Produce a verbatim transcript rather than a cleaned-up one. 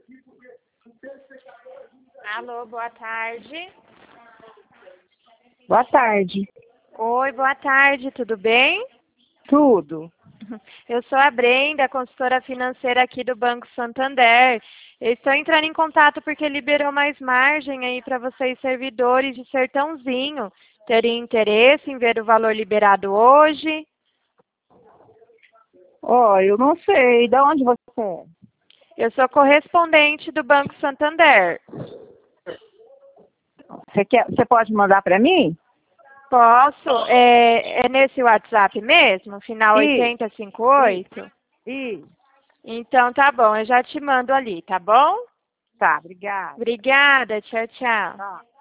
Alô, boa tarde. Boa tarde. Oi, boa tarde, tudo bem? Tudo. Eu sou a Brenda, consultora financeira aqui do Banco Santander. Eu estou entrando em contato porque liberou mais margem aí para vocês, servidores de Sertãozinho. Teria interesse em ver o valor liberado hoje? Ó, oh, eu não sei. De onde você é? Eu sou correspondente do Banco Santander. Você, quer, você pode mandar para mim? Posso? É, é nesse WhatsApp mesmo? Final oito zero cinco oito? Isso. Então tá bom, eu já te mando ali, tá bom? Tá, obrigada. Obrigada, tchau, tchau. Tá.